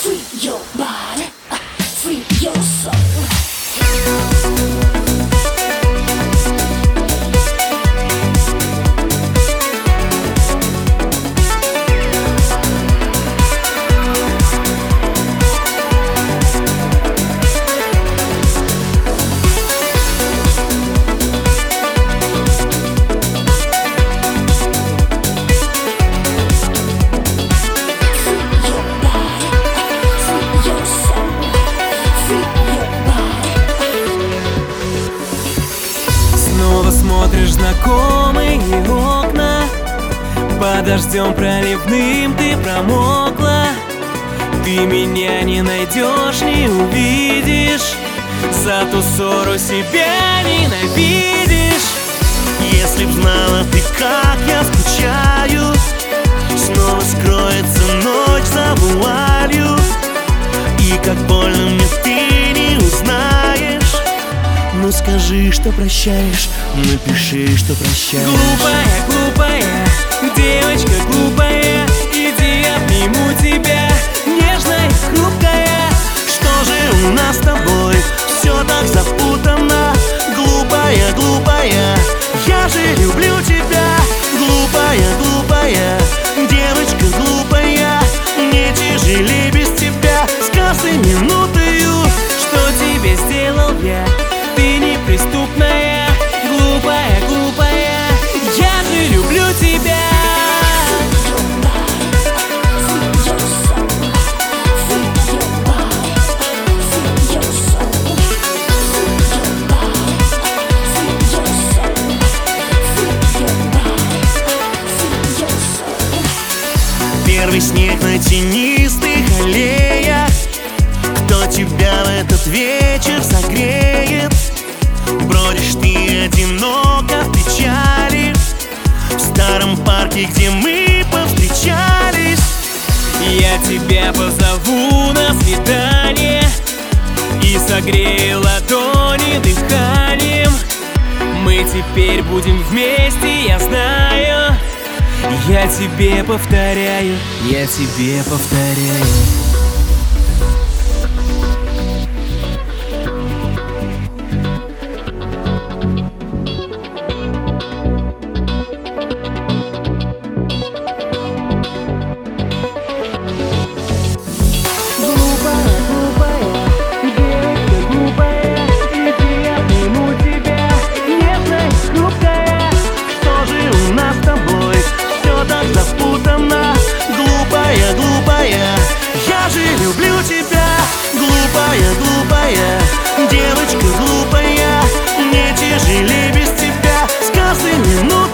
Free your body, free your soul. Снова смотришь знакомые окна, под дождем проливным ты промокла. Ты меня не найдешь, не увидишь, за ту ссору себя ненавидишь. Если б знала ты, как я скучаю, снова скроется ночь за вуалью, и как больно мне ты не узнаешь. Ну скажи, что прощаешь, напиши, что прощаешь. Глупая, глупая, девочка глупая, иди обниму тебя, нежная, хрупкая. Что же у нас с тобой все так запутано? Глупая, глупая, я же люблю тебя. Глупая, глупая, девочка глупая, мне тяжелее без тебя с каждой минутою. Что тебе сделал я? Ты неприступная, глупая, глупая, я же люблю тебя. Первый снег на тенистых аллеях, кто тебя в этот вечер согреет? Бродишь ты одиноко в печали, в старом парке, где мы повстречались. Я тебя позову на свидание и согрею ладони дыханием. Мы теперь будем вместе, я знаю. Я тебе повторяю, я тебе повторяю. Глупая, глупая, я же люблю тебя. Глупая, глупая, девочка глупая, мне тяжелее без тебя с каждой минутой.